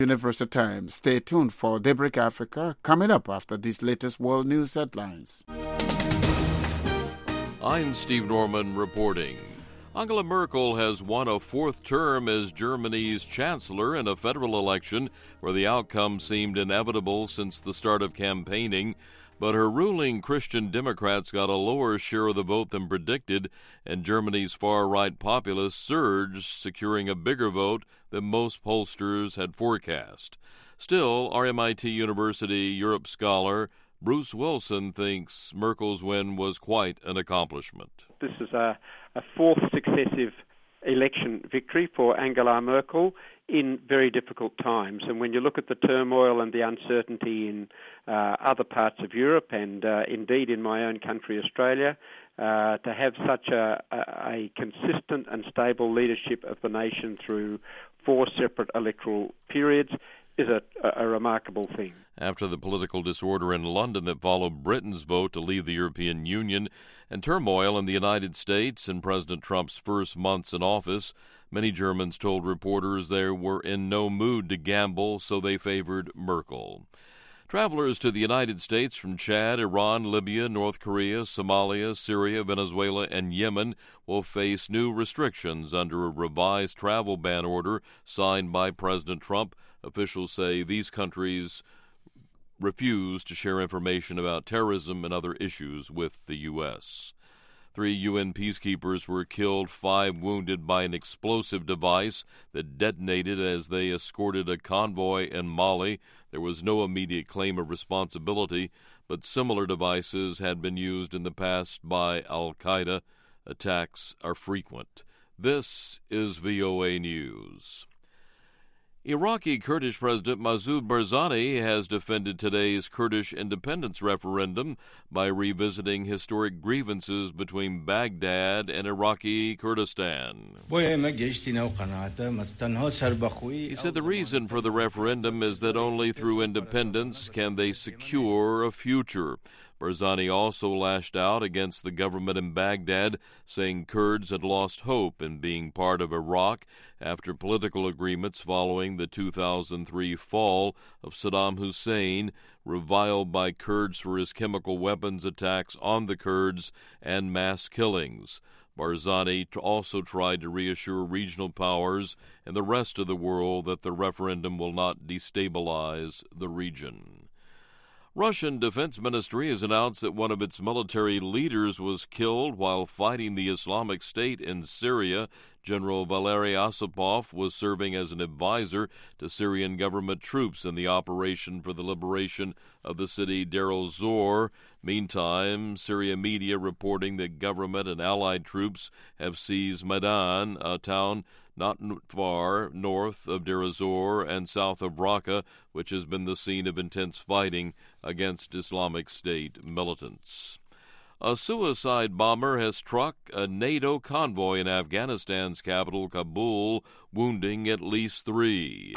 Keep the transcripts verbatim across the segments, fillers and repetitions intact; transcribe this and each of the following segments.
Universal Times. Stay tuned for Daybreak Africa coming up after these latest world news headlines. I'm Steve Norman reporting. Angela Merkel has won a fourth term as Germany's chancellor in a federal election where the outcome seemed inevitable since the start of campaigning. But her ruling Christian Democrats got a lower share of the vote than predicted, and Germany's far-right populists surged, securing a bigger vote than most pollsters had forecast. Still, R M I T University Europe scholar Bruce Wilson thinks Merkel's win was quite an accomplishment. This is a, a fourth successive election victory for Angela Merkel in very difficult times. And when you look at the turmoil and the uncertainty in uh, other parts of Europe and uh, indeed in my own country, Australia, uh, to have such a, a, a consistent and stable leadership of the nation through four separate electoral periods is a, a remarkable thing. After the political disorder in London that followed Britain's vote to leave the European Union and turmoil in the United States in President Trump's first months in office, many Germans told reporters they were in no mood to gamble, so they favored Merkel. Travelers to the United States from Chad, Iran, Libya, North Korea, Somalia, Syria, Venezuela, and Yemen will face new restrictions under a revised travel ban order signed by President Trump. Officials say these countries refuse to share information about terrorism and other issues with the U S Three U N peacekeepers were killed, five wounded by an explosive device that detonated as they escorted a convoy in Mali. There was no immediate claim of responsibility, but similar devices had been used in the past by al-Qaeda. Attacks are frequent. This is V O A News. Iraqi Kurdish President Masoud Barzani has defended today's Kurdish independence referendum by revisiting historic grievances between Baghdad and Iraqi Kurdistan. He said the reason for the referendum is that only through independence can they secure a future. Barzani also lashed out against the government in Baghdad, saying Kurds had lost hope in being part of Iraq after political agreements following the two thousand three fall of Saddam Hussein, reviled by Kurds for his chemical weapons attacks on the Kurds and mass killings. Barzani also tried to reassure regional powers and the rest of the world that the referendum will not destabilize the region. Russian Defense Ministry has announced that one of its military leaders was killed while fighting the Islamic State in Syria. General Valery Osipov was serving as an advisor to Syrian government troops in the operation for the liberation of the city Deir el-Zor. Meantime, Syria media reporting that government and allied troops have seized Medan, a town not far north of Deir el-Zor and south of Raqqa, which has been the scene of intense fighting against Islamic State militants. A suicide bomber has struck a NATO convoy in Afghanistan's capital, Kabul, wounding at least three.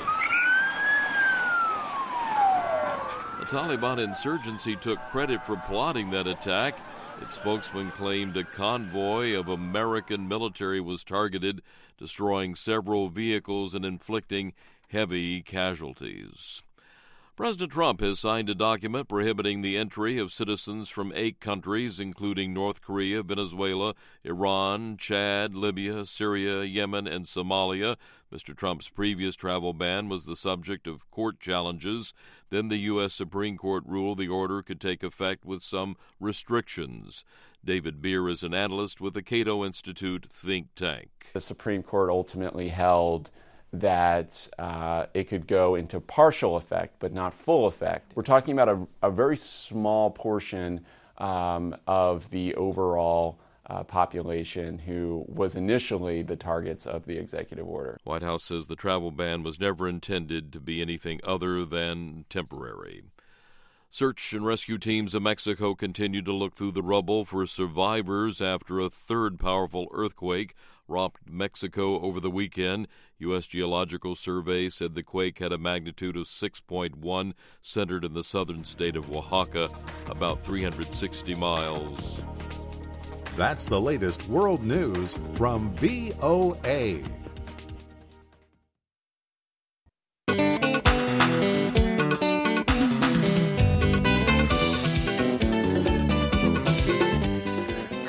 The Taliban insurgency took credit for plotting that attack. Its spokesman claimed a convoy of American military was targeted, destroying several vehicles and inflicting heavy casualties. President Trump has signed a document prohibiting the entry of citizens from eight countries, including North Korea, Venezuela, Iran, Chad, Libya, Syria, Yemen, and Somalia. Mister Trump's previous travel ban was the subject of court challenges. Then the U S Supreme Court ruled the order could take effect with some restrictions. David Beer is an analyst with the Cato Institute think tank. The Supreme Court ultimately held that uh, it could go into partial effect, but not full effect. We're talking about a, a very small portion um, of the overall uh, population who was initially the targets of the executive order. White House says the travel ban was never intended to be anything other than temporary. Search and rescue teams in Mexico continue to look through the rubble for survivors after a third powerful earthquake rocked Mexico over the weekend. U S Geological Survey said the quake had a magnitude of six point one, centered in the southern state of Oaxaca, about three hundred sixty miles. That's the latest world news from V O A.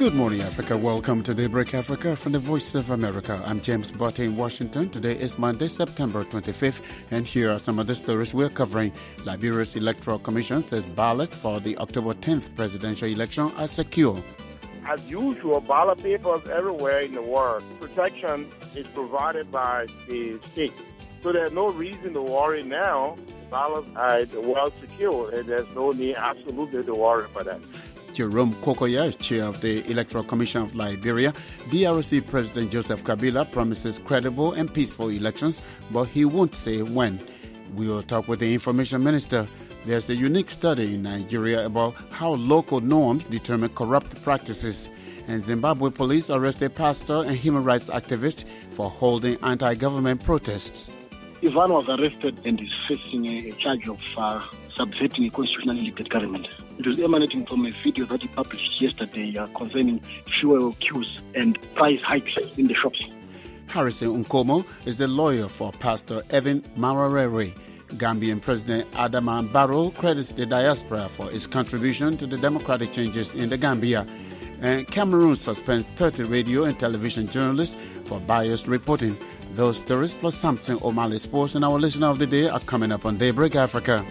Good morning, Africa. Welcome to Daybreak Africa from the Voice of America. I'm James Butte in Washington. Today is Monday, September twenty-fifth, and here are some of the stories we're covering. Liberia's Electoral Commission says ballots for the October tenth presidential election are secure. As usual, ballot papers everywhere in the world. Protection is provided by the state. So there's no reason to worry now. Ballots are well secure, and there's no need absolutely to worry about that. Jerome Kokoya is chair of the Electoral Commission of Liberia. D R C President Joseph Kabila promises credible and peaceful elections, but he won't say when. We will talk with the information minister. There's a unique study in Nigeria about how local norms determine corrupt practices. And Zimbabwe police arrest a pastor and human rights activist for holding anti-government protests. Ivan was arrested and is facing a, a charge of uh, subverting a constitutionally elected government. It was emanating from a video that he published yesterday uh, concerning fuel queues and price hikes in the shops. Harrison Nkomo is the lawyer for Pastor Evan Mararere. Gambian President Adama Barrow credits the diaspora for its contribution to the democratic changes in the Gambia. And Cameroon suspends thirty radio and television journalists for biased reporting. Those stories plus something O'Malley Sports and our listener of the day are coming up on Daybreak Africa.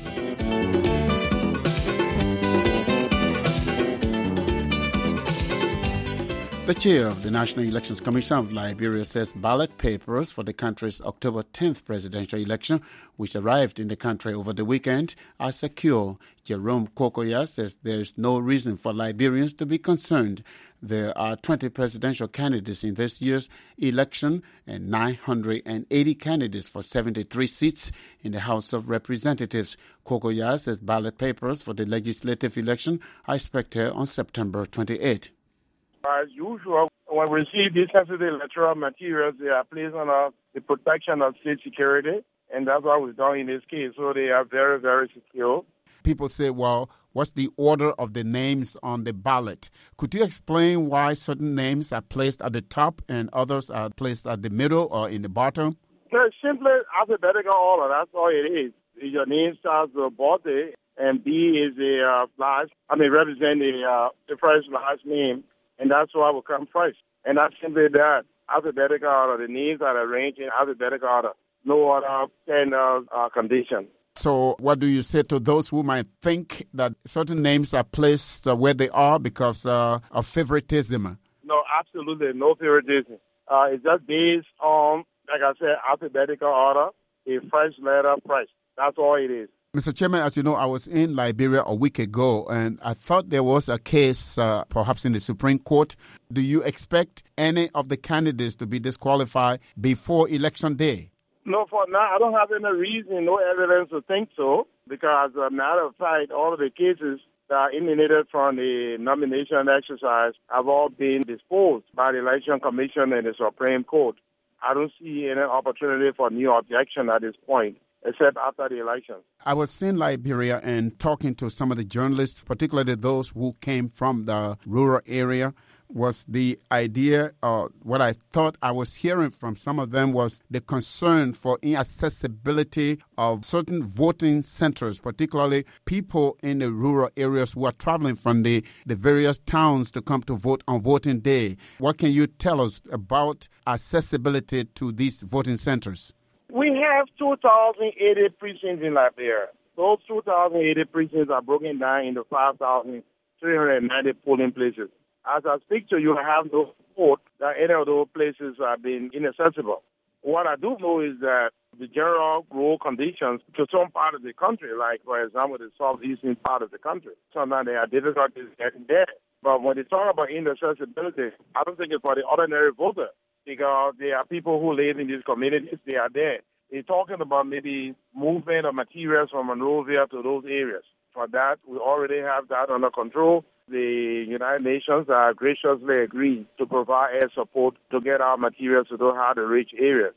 The chair of the National Elections Commission of Liberia says ballot papers for the country's October tenth presidential election, which arrived in the country over the weekend, are secure. Jerome Kokoya says there is no reason for Liberians to be concerned. There are twenty presidential candidates in this year's election and nine hundred eighty candidates for seventy-three seats in the House of Representatives. Kokoya says ballot papers for the legislative election are expected on September twenty-eighth. As usual, when we receive these sensitive electoral materials, they are placed under the protection of state security, and that's what we've done in this case. So they are very, very secure. People say, well, what's the order of the names on the ballot? Could you explain why certain names are placed at the top and others are placed at the middle or in the bottom? It's simply alphabetical order. That's all it is. Your name starts with Bote, and B is the uh, last, I mean, represent the, uh, the first last name. And that's why we come first. And that's simply that. Alphabetical order. The names are arranged in alphabetical order. No other kind of uh, condition. So what do you say to those who might think that certain names are placed uh, where they are because uh, of favoritism? No, absolutely no favoritism. Uh, it's just based on, like I said, alphabetical order, a first letter first. That's all it is. Mister Chairman, as you know, I was in Liberia a week ago, and I thought there was a case, uh, perhaps in the Supreme Court. Do you expect any of the candidates to be disqualified before Election Day? No, for now, I don't have any reason, no evidence to think so, because as a matter of fact, all of the cases that are emanated from the nomination exercise have all been disposed by the Election Commission and the Supreme Court. I don't see any opportunity for new objection at this point, except after the election. I was in Liberia and talking to some of the journalists, particularly those who came from the rural area, was the idea, uh, what I thought I was hearing from some of them was the concern for inaccessibility of certain voting centers, particularly people in the rural areas who are traveling from the, the various towns to come to vote on voting day. What can you tell us about accessibility to these voting centers? We have two thousand eighty precincts in Liberia. Those two thousand eighty precincts are broken down into five thousand three hundred ninety polling places. As I speak to you, I have no report that any of those places have been inaccessible. What I do know is that the general road conditions to some part of the country, like, for example, the southeastern part of the country, sometimes there are difficulties getting there. But when they talk about inaccessibility, I don't think it's for the ordinary voter, because there are people who live in these communities, they are there. They're talking about maybe movement of materials from Monrovia to those areas. For that, we already have that under control. The United Nations are graciously agreed to provide air support to get our materials to those hard-to-reach areas.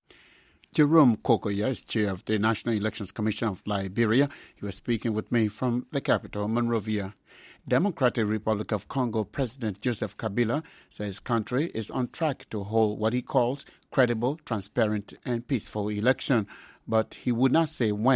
Jerome Kokoya is chair of the National Elections Commission of Liberia. He was speaking with me from the capital, Monrovia. Democratic Republic of Congo President Joseph Kabila says his country is on track to hold what he calls credible, transparent, and peaceful election, but he would not say when.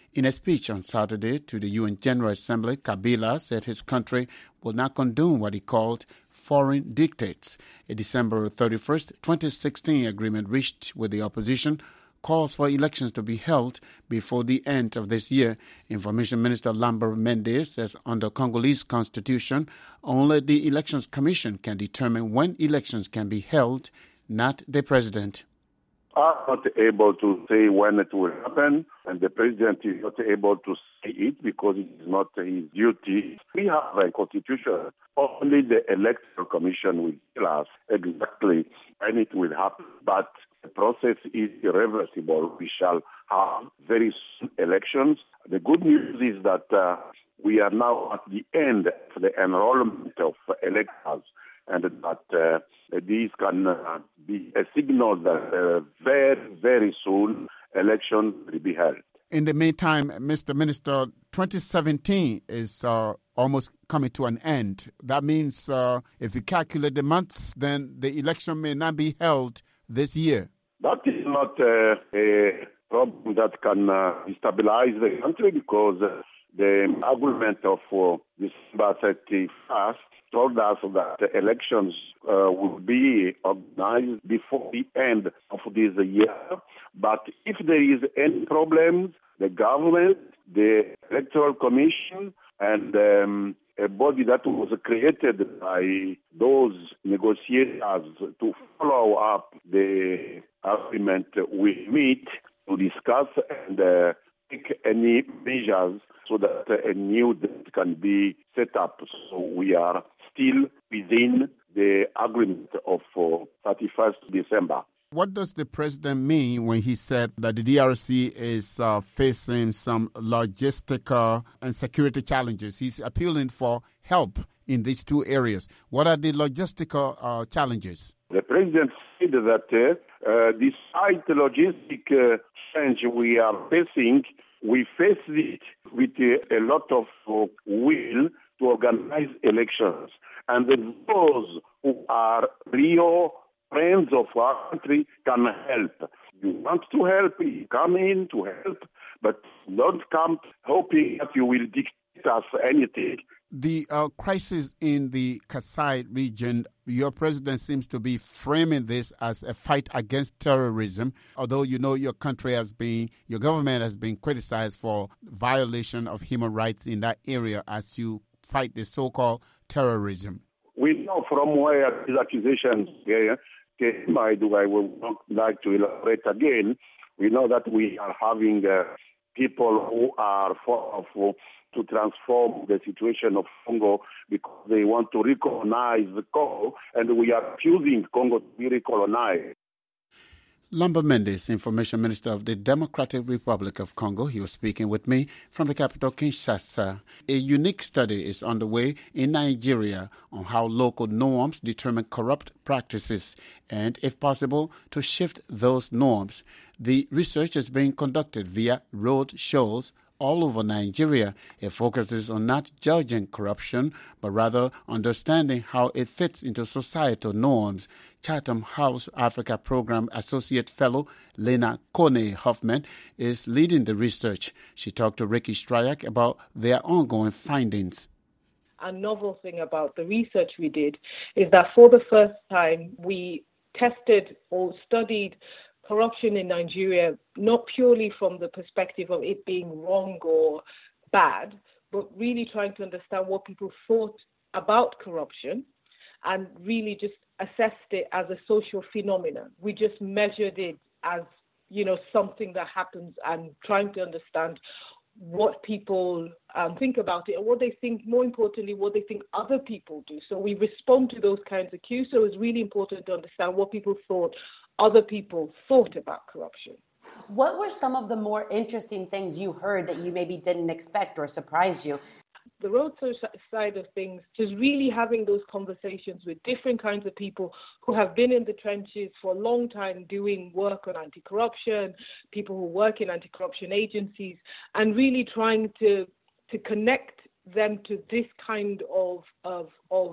In a speech on Saturday to the U N General Assembly, Kabila said his country will not condone what he called foreign dictates. A December thirty-first, twenty sixteen agreement reached with the opposition calls for elections to be held before the end of this year. Information Minister Lambert Mende says under Congolese constitution, only the Elections Commission can determine when elections can be held, not the president. I'm not able to say when it will happen, and the president is not able to say it because it is not his duty. We have a constitution. Only the electoral commission will tell us exactly when it will happen, but the process is irreversible. We shall have very soon elections. The good news is that uh, we are now at the end of the enrollment of electors, and that uh, these can uh, be a signal that uh, very, very soon elections will be held. In the meantime, Mister Minister, twenty seventeen is uh, almost coming to an end. That means uh, if you calculate the months, then the election may not be held this year. That is not uh, a problem that can uh, destabilize the country because uh, the agreement of uh, December thirty-first told us that the elections uh, will be organized before the end of this year. But if there is any problems, the government, the Electoral Commission, and um, a body that was created by those negotiators to follow up the agreement will meet to discuss and uh, take any measures so that a new date can be set up. So we are still within the agreement of uh, thirty-first December. What does the president mean when he said that the D R C is uh, facing some logistical and security challenges? He's appealing for help in these two areas. What are the logistical uh, challenges? The president said that uh, uh, despite the logistic uh, change we are facing, we face it with uh, a lot of uh, will to organize elections. And those who are real friends of our country can help. You want to help, you come in to help, but don't come hoping that you will dictate us anything. The uh, crisis in the Kasai region, your president seems to be framing this as a fight against terrorism, although you know your country has been, your government has been criticized for violation of human rights in that area as you fight the so-called terrorism. We know from where these accusations came. I do. I would not like to elaborate again. We know that we are having uh, people who are for, for to transform the situation of Congo because they want to recolonize the Congo, and we are accusing Congo to be recolonized. Lambert Mende, Information Minister of the Democratic Republic of Congo. He was speaking with me from the capital, Kinshasa. A unique study is underway in Nigeria on how local norms determine corrupt practices and, if possible, to shift those norms. The research is being conducted via road shows all over Nigeria. It focuses on not judging corruption, but rather understanding how it fits into societal norms. Chatham House Africa Program Associate Fellow Lena Kone Hoffman is leading the research. She talked to Ricky Stryak about their ongoing findings. A novel thing about the research we did is that for the first time we tested or studied corruption in Nigeria, not purely from the perspective of it being wrong or bad, but really trying to understand what people thought about corruption and really just assessed it as a social phenomenon. We just measured it as, you know, something that happens and trying to understand what people um, think about it and what they think, more importantly, what they think other people do. So we respond to those kinds of cues. So it's really important to understand what people thought other people thought about corruption. What were some of the more interesting things you heard that you maybe didn't expect or surprised you? The road side of things is really having those conversations with different kinds of people who have been in the trenches for a long time doing work on anti-corruption, people who work in anti-corruption agencies, and really trying to to connect them to this kind of of of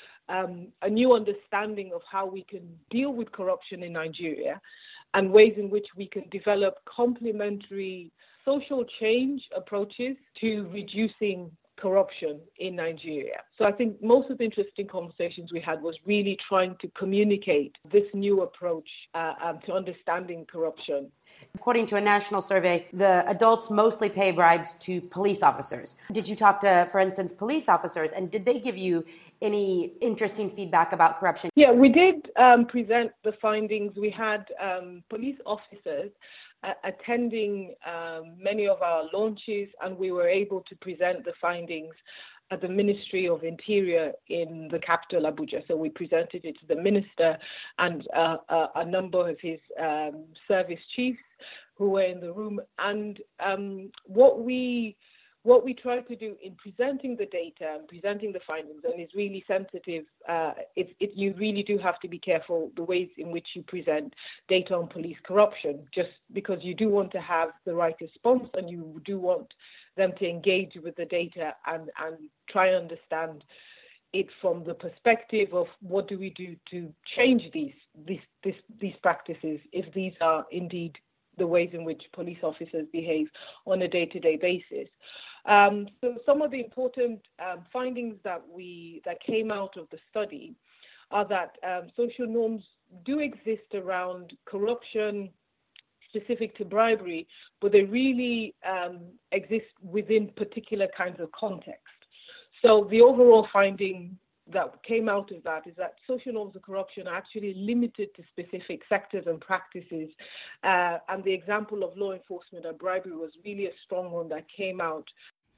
Um, a new understanding of how we can deal with corruption in Nigeria and ways in which we can develop complementary social change approaches to reducing corruption in Nigeria. So I think most of the interesting conversations we had was really trying to communicate this new approach uh, um, to understanding corruption. According to a national survey, the adults mostly pay bribes to police officers. Did you talk to, for instance, police officers, and did they give you any interesting feedback about corruption? Yeah, we did um, present the findings. We had um, police officers uh, attending um, many of our launches, and we were able to present the findings at the Ministry of Interior in the capital, Abuja. So we presented it to the minister and uh, a, a number of his um, service chiefs who were in the room. And um, what we what we try to do in presenting the data and presenting the findings, and it's really sensitive, uh, it, it, you really do have to be careful the ways in which you present data on police corruption, just because you do want to have the right response and you do want them to engage with the data and, and try and understand it from the perspective of what do we do to change these, these, these, these practices if these are indeed the ways in which police officers behave on a day-to-day basis. Um, so some of the important um, findings that we that came out of the study are that um, social norms do exist around corruption specific to bribery, but they really um, exist within particular kinds of context. So the overall finding that came out of that is that social norms of corruption are actually limited to specific sectors and practices. Uh, and the example of law enforcement and bribery was really a strong one that came out.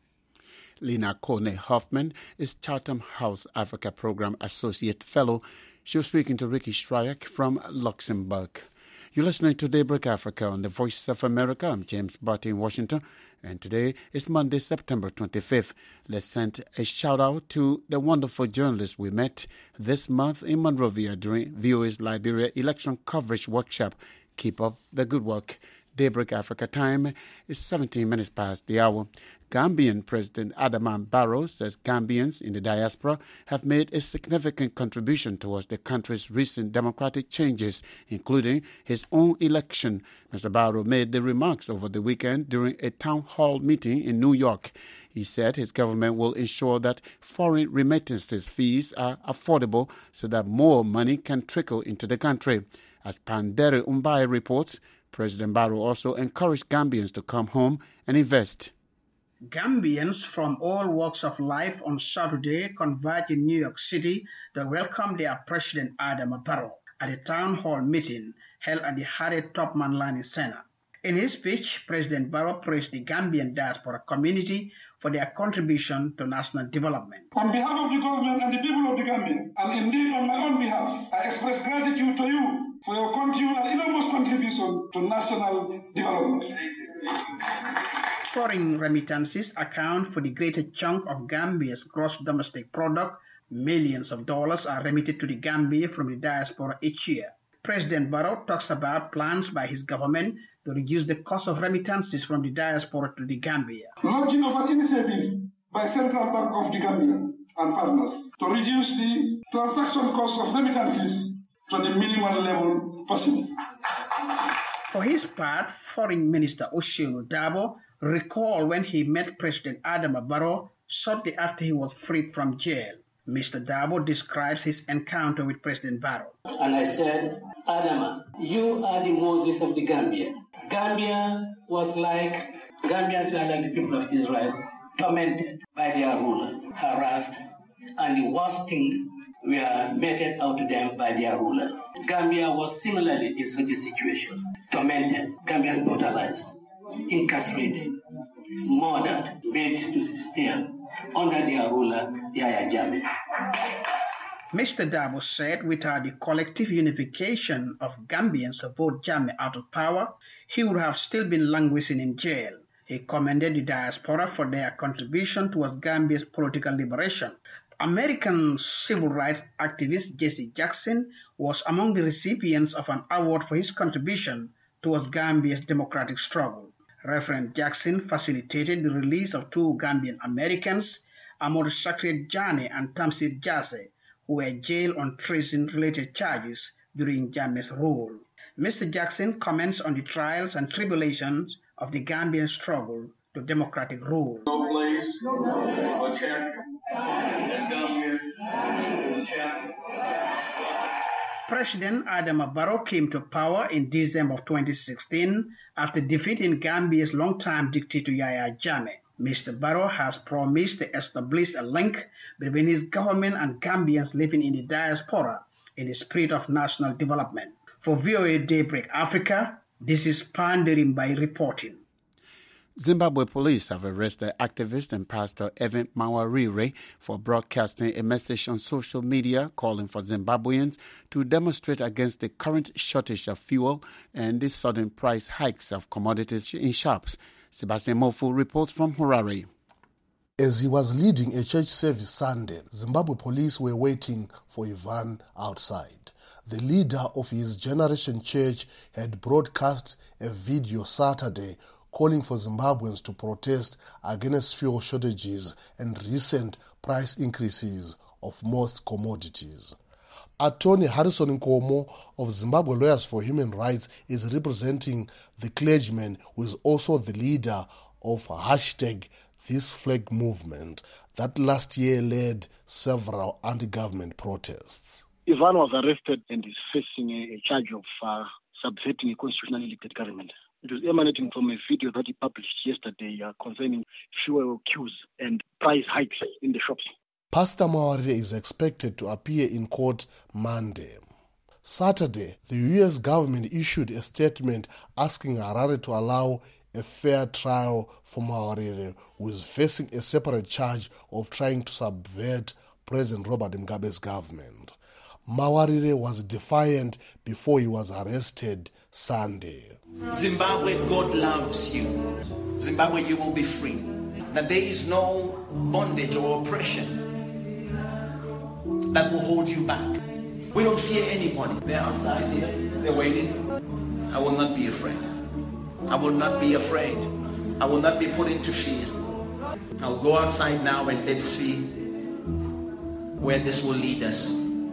Lina Kone Hoffman is Chatham House Africa Program Associate Fellow. She was speaking to Ricky Stryak from Luxembourg. You're listening to Daybreak Africa on the Voice of America. I'm James Barty in Washington, and today is Monday, September twenty-fifth. Let's send a shout-out to the wonderful journalists we met this month in Monrovia during V O A's Liberia Election Coverage Workshop. Keep up the good work. Daybreak Africa time is seventeen minutes past the hour. Gambian President Adama Barrow says Gambians in the diaspora have made a significant contribution towards the country's recent democratic changes, including his own election. Mister Barrow made the remarks over the weekend during a town hall meeting in New York. He said his government will ensure that foreign remittances fees are affordable so that more money can trickle into the country. As Pandere Umbai reports, President Barrow also encouraged Gambians to come home and invest. Gambians from all walks of life on Saturday converged in New York City to welcome their President Adama Barrow at a town hall meeting held at the Harriet Tubman Learning Center. In his speech, President Barrow praised the Gambian diaspora community for their contribution to national development. On behalf of the government and the people of the Gambia, and indeed on my own behalf, I express gratitude to you for your continued and enormous contribution to national development. Foreign remittances account for the greater chunk of Gambia's gross domestic product. Millions of dollars are remitted to the Gambia from the diaspora each year. President Barrow talks about plans by his government to reduce the cost of remittances from the diaspora to the Gambia. Launching of an initiative by Central Bank of the Gambia and partners to reduce the transaction cost of remittances to the minimal level possible. For his part, Foreign Minister Oceano Dabo recalled when he met President Adama Barrow shortly after he was freed from jail. Mister Dabo describes his encounter with President Barrow. And I said, Adama, you are the Moses of the Gambia. Gambia was like, Gambians were like the people of Israel, tormented by their ruler, harassed, and the worst things were meted out to them by their ruler. Gambia was similarly in such a situation, tormented, Gambian brutalized, incarcerated, murdered, made to stay under their ruler, Yahya Jammeh. Mister Dabo said without the collective unification of Gambians to vote Jammeh out of power, he would have still been languishing in jail. He commended the diaspora for their contribution towards Gambia's political liberation. American civil rights activist Jesse Jackson was among the recipients of an award for his contribution towards Gambia's democratic struggle. Reverend Jackson facilitated the release of two Gambian Americans, Amadou Sakri Jane and Tamsir Jase, who were jailed on treason-related charges during Jammeh's rule. Mister Jackson comments on the trials and tribulations of the Gambian struggle to democratic rule. No place, no check, and Gambia, check. President Adama Barrow came to power in December of twenty sixteen after defeating Gambia's longtime dictator Yahya Jammeh. Mister Barrow has promised to establish a link between his government and Gambians living in the diaspora in the spirit of national development. For V O A Daybreak Africa, this is Pandarim by reporting. Zimbabwe police have arrested activist and pastor Evan Mawarire for broadcasting a message on social media calling for Zimbabweans to demonstrate against the current shortage of fuel and the sudden price hikes of commodities in shops. Sebastian Mofu reports from Harare. As he was leading a church service Sunday, Zimbabwe police were waiting for Ivan outside. The leader of his generation church had broadcast a video Saturday calling for Zimbabweans to protest against fuel shortages and recent price increases of most commodities. Attorney Harrison Nkomo of Zimbabwe Lawyers for Human Rights is representing the clergyman who is also the leader of hashtag This Flag movement that last year led several anti-government protests. Ivan was arrested and is facing a, a charge of uh, subverting a constitutionally elected government. It was emanating from a video that he published yesterday uh, concerning fuel queues and price hikes in the shops. Pastor Mawarire is expected to appear in court Monday. Saturday, the U S government issued a statement asking Harare to allow a fair trial for Mawarire, who is facing a separate charge of trying to subvert President Robert Mugabe's government. Mawarire was defiant before he was arrested Sunday. Zimbabwe, God loves you. Zimbabwe, you will be free. That there is no bondage or oppression that will hold you back. We don't fear anybody. They're outside here. They're waiting. I will not be afraid. I will not be afraid. I will not be put into fear. I'll go outside now and let's see where this will lead us.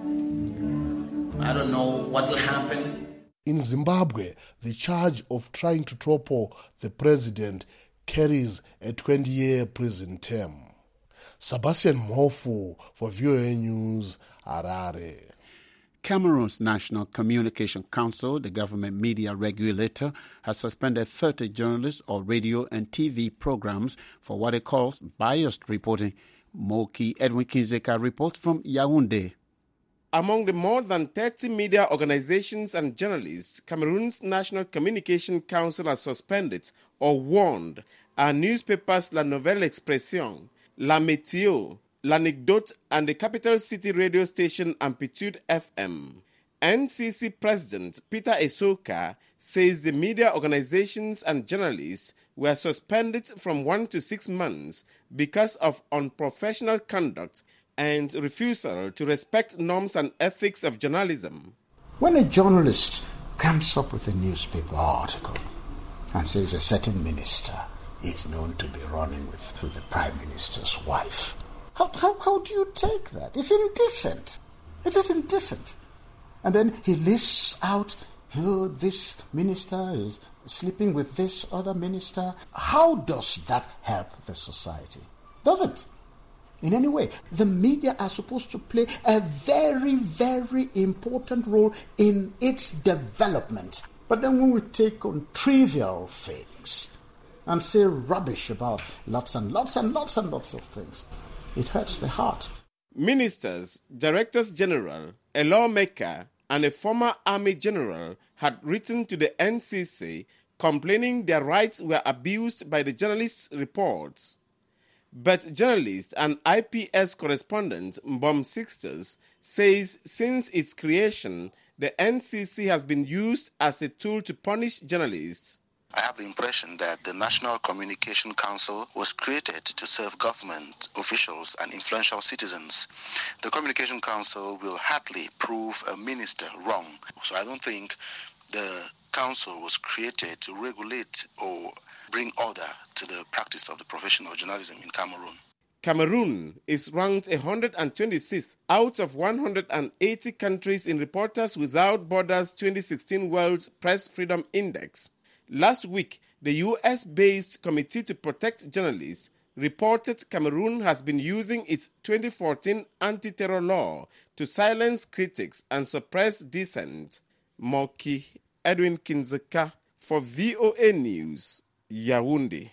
I don't know what will happen. In Zimbabwe, the charge of trying to topple the president carries a twenty-year prison term. Sebastian Mofu for V O A News, Harare. Cameroon's National Communication Council, the government media regulator, has suspended thirty journalists of radio and T V programs for what it calls biased reporting. Moki Edwin Kinzeka reports from Yaoundé. Among the more than thirty media organizations and journalists, Cameroon's National Communication Council has suspended or warned our newspapers La Nouvelle Expression, La Météo, L'Anecdote and the capital city radio station Amplitude F M. N C C President Peter Esoka says the media organizations and journalists were suspended from one to six months because of unprofessional conduct and refusal to respect norms and ethics of journalism. When a journalist comes up with a newspaper article and says a certain minister is known to be running with, with the prime minister's wife, how, how, how do you take that? It's indecent. It is indecent. And then he lists out, oh, this minister is sleeping with this other minister. How does that help the society? Doesn't. In any way, the media are supposed to play a very, very important role in its development. But then when we take on trivial things and say rubbish about lots and lots and lots and lots of things, it hurts the heart. Ministers, directors general, a lawmaker, and a former army general had written to the N C C complaining their rights were abused by the journalists' reports. But journalist and I P S correspondent Mbom Sixtus says since its creation, the N C C has been used as a tool to punish journalists. I have the impression that the National Communication Council was created to serve government officials and influential citizens. The Communication Council will hardly prove a minister wrong. So I don't think the council was created to regulate or bring order to the practice of the profession of journalism in Cameroon. Cameroon is ranked one hundred twenty-sixth out of one hundred eighty countries in Reporters Without Borders twenty sixteen World Press Freedom Index. Last week, The U S-based Committee to Protect Journalists reported Cameroon has been using its twenty fourteen anti-terror law to silence critics and suppress dissent. Moki Edwin Kinzeka for V O A News, Yaoundé.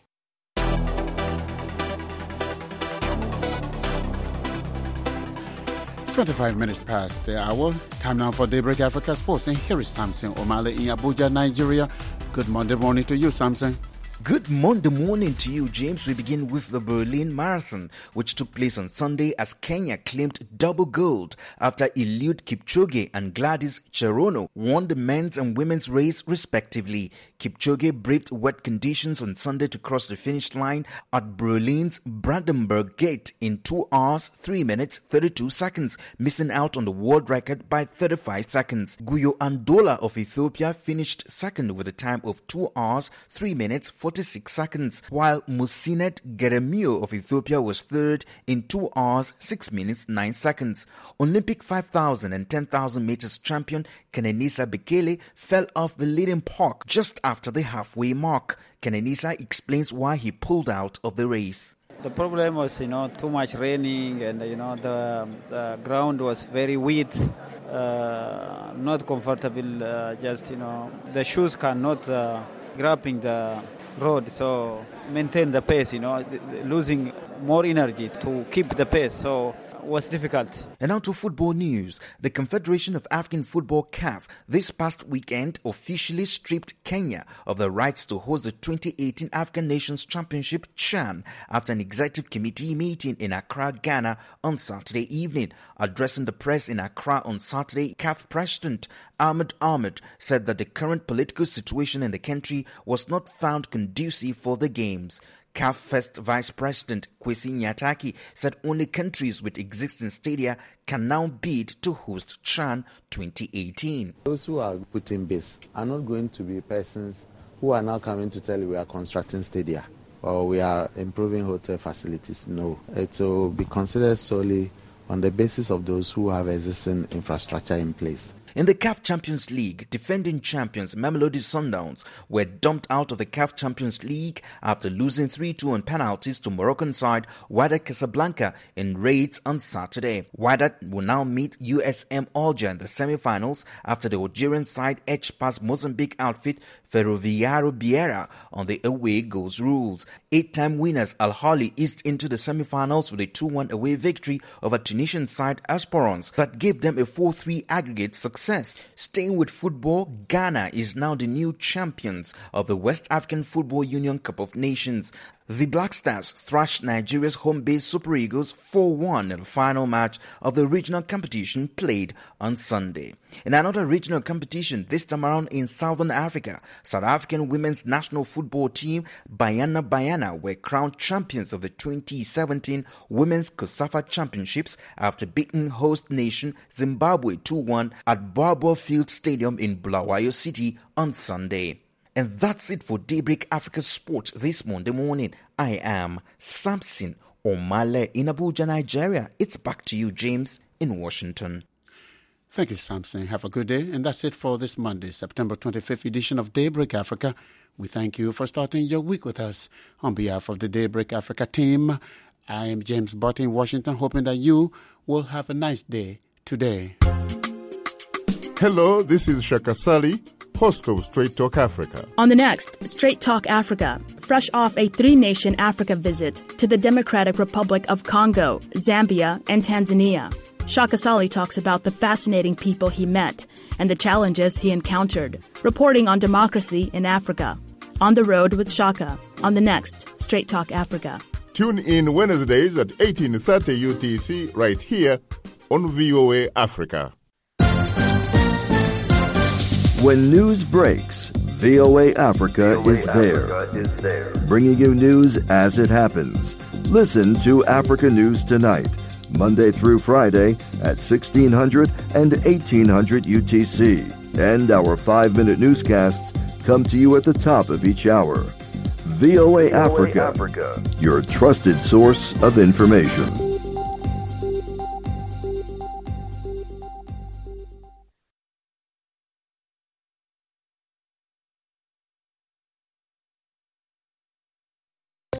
twenty-five minutes past the hour. Time now for Daybreak Africa Sports. And here is Samson Omale in Abuja, Nigeria. Good Monday morning to you, Samson. Good Monday morning to you, James. We begin with the Berlin Marathon, which took place on Sunday as Kenya claimed double gold after Eliud Kipchoge and Gladys Cherono won the men's and women's race respectively. Kipchoge braved wet conditions on Sunday to cross the finish line at Berlin's Brandenburg Gate in two hours, three minutes, thirty-two seconds, missing out on the world record by thirty-five seconds. Guyo Andola of Ethiopia finished second with a time of two hours, three minutes, forty-six seconds, while Musinet Geremio of Ethiopia was third in two hours, six minutes, nine seconds. Olympic five thousand and ten thousand meters champion Kenenisa Bekele fell off the leading pack just after the halfway mark. Kenenisa explains why he pulled out of the race. The problem was, you know, too much raining, and you know the, the ground was very wet, uh, not comfortable. Uh, just you know, the shoes cannot uh, grabbing the road, so maintain the pace. You know, losing more energy to keep the pace. So. Was difficult. And now to football news. The Confederation of African Football C A F this past weekend officially stripped Kenya of the rights to host the twenty eighteen African Nations Championship CHAN after an executive committee meeting in Accra, Ghana on Saturday evening. Addressing the press in Accra on Saturday, C A F President Ahmed Ahmed said that the current political situation in the country was not found conducive for the games. C A F First Vice President Kwesi Nyataki said only countries with existing stadia can now bid to host CHAN twenty eighteen. Those who are putting bids are not going to be persons who are now coming to tell you we are constructing stadia or we are improving hotel facilities. No, it will be considered solely on the basis of those who have existing infrastructure in place. In the C A F Champions League, defending champions Mamelodi Sundowns were dumped out of the C A F Champions League after losing three two on penalties to Moroccan side Wydad Casablanca in raids on Saturday. Wydad will now meet U S M Alger in the semi-finals after the Algerian side edged past Mozambique outfit Ferroviario Beira on the away goals rules. Eight-time winners Al Ahly eased into the semi-finals with a two one away victory over Tunisian side Esperance that gave them a four three aggregate success. Staying with football, Ghana is now the new champions of the West African Football Union Cup of Nations. The Black Stars thrashed Nigeria's home-based Super Eagles four one in the final match of the regional competition played on Sunday. In another regional competition, this time around in Southern Africa, South African women's national football team Banyana Banyana were crowned champions of the twenty seventeen Women's COSAFA Championships after beating host nation Zimbabwe two one at Barbour Field Stadium in Bulawayo City on Sunday. And that's it for Daybreak Africa Sports this Monday morning. I am Samson Omale in Abuja, Nigeria. It's back to you, James, in Washington. Thank you, Samson. Have a good day. And that's it for this Monday, September twenty-fifth edition of Daybreak Africa. We thank you for starting your week with us. On behalf of the Daybreak Africa team, I am James Butt in Washington, hoping that you will have a nice day today. Hello, this is Shaka Sali, host of Straight Talk Africa. On the next Straight Talk Africa, fresh off a three-nation Africa visit to the Democratic Republic of Congo, Zambia, and Tanzania, Shaka Sali talks about the fascinating people he met and the challenges he encountered, reporting on democracy in Africa. On the road with Shaka, on the next Straight Talk Africa. Tune in Wednesdays at eighteen thirty U T C right here on V O A Africa. When news breaks, V O A Africa, V O A is, there, Africa is there, bringing you news as it happens. Listen to Africa News Tonight, Monday through Friday at sixteen hundred and eighteen hundred U T C. And our five-minute newscasts come to you at the top of each hour. V O A, V O A Africa, Africa, your trusted source of information.